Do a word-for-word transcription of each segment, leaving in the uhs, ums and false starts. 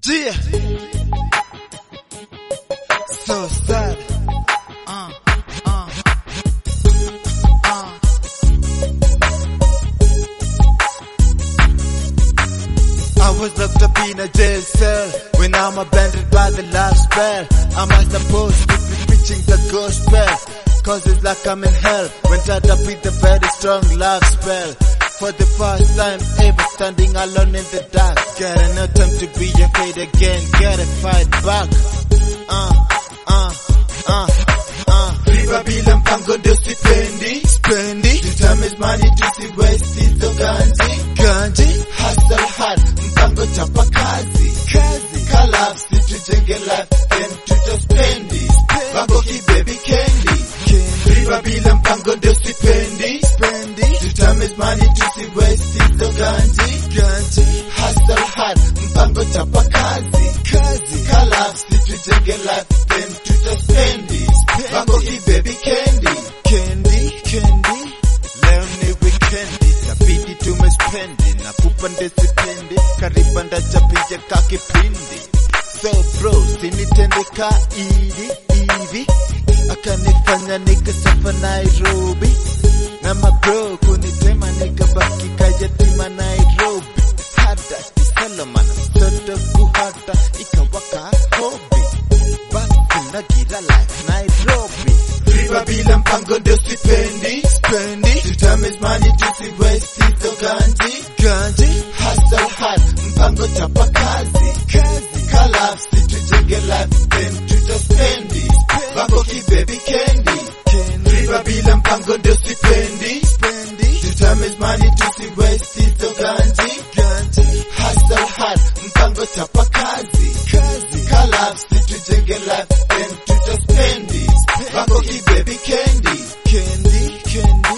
Yeah. So sad. Uh, uh, uh. I was locked up in a jail cell when I'm blinded by the last spell. Am I supposed to be preaching the gospel? Cause it's like I'm in hell when tied up with a very strong love spell. For the first time ever standing alone in the dark. Get no time to be afraid again, get a fight back. Uh, uh, uh, uh. Riba bila mpango ndio sipendi. Spendi, The time is money to see waste hizo ganji. ganji, Hustle hard, mpango chapa kazi. kazi, Kalapsi tujenge life, then tutaspendi. Babo ki baby candy. candy, Riba bila mpango ndio sipendi. spendi, The time is money to see waste hizo ganji. ganji, Hustle hard, mpango chapa kazi. kazi, Kalapsi tujenge life, then tutaspendi. Babo ki baby candy. candy, candy. Leo ni weekendi, tabidi tumespendi na kupande sipendi, karibanda chapija kakipindi. So bro, sinitende ka hivi hivi, akanifanya nikasafa Nairobi, na mabro kunitema nikabaki kayatima Nairobi. Hada Solomon soto kuhata ikawaka hobi, basi nagira life Nairobi. Riba bila mpango ndio sipendi. Spendi, The time is money to see waste hizo ganji. ganji, Hustle hard, mpango chapa kazi. kazi, Kalapsi tujenge life, then tutaspendi. Babo ki baby candy. candy, Riba bila mpango ndio sipendi. spendi, The time is money to see waste hizo ganji. ganji, Hustle hard, mpango chapa kazi. kazi, Kalapsi tujenge life, then tutaspendi. Babo ki baby candy. candy, candy.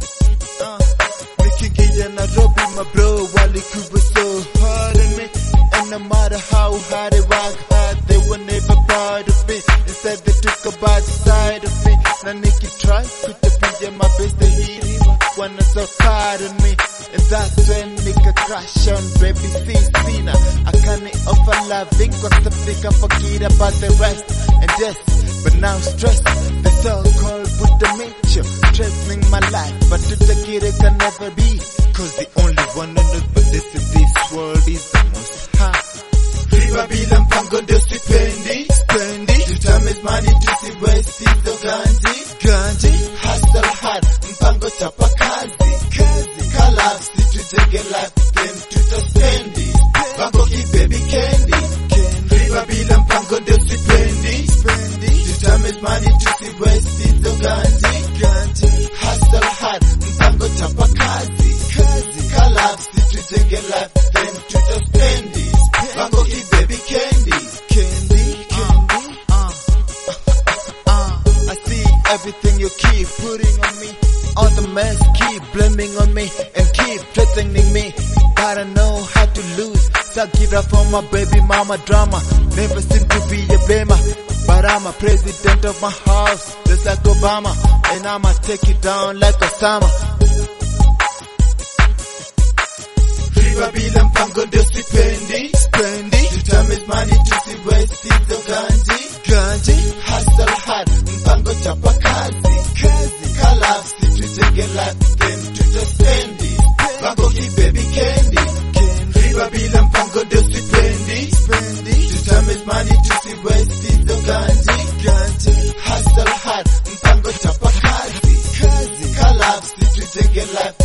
Uh, nikiingia Nairobi, my bro walikuwa so hard on me, and no matter how hard they work hard, they were never proud of me. Instead they took a bad side of me. Na nikitry kutapiga my best, they hit wanna so hard on me, and that's when nigga crash on baby Cena. I can't offer loving cause I think I forget about the rest. And yes, but now stress, the so-called Buddha nature, threatening my life, but to take it, it can never be. Cause the only one who knows but this in this world is the most high. Riba bila mpango ndio sipendi. Spendi, The time is money to see waste hizo ganji. ganji, Hustle hard, mpango chapa kazi. kazi, Kalapsi tujenge life, then tutaspendi. Babo ki baby candy. candy, Riba bila mpango ndio sipendi. spendi, The time is money to see waste hizo ganji. ganji, Hustle hard, mpango chapa kazi. kazi, Kalapsi tujenge life, then tutaspendi. Babo ki baby candy. candy, candy. Uh, uh, I see everything you keep putting on me. All the mess keep blaming on me and keep threatening me. But I know how to lose. So give up on my baby mama drama. Never seem to be a blamer. But I'm a president of my house, just like Obama. And I'ma take it down like Osama. Riba bila mpango ndio sipendi. Spendi, The time is money to see waste hizo ganji. ganji, Hustle hard, mpango chapa kazi. kazi, Kalapsi tujenge life, then tutaspendi. Babo ki baby candy. candy, Riba bila mpango ndio sipendi. spendi, The time is money to see waste hizo ganji. ganji, Hustle hard, mpango chapa kazi. kazi, Kalapsi tujenge life,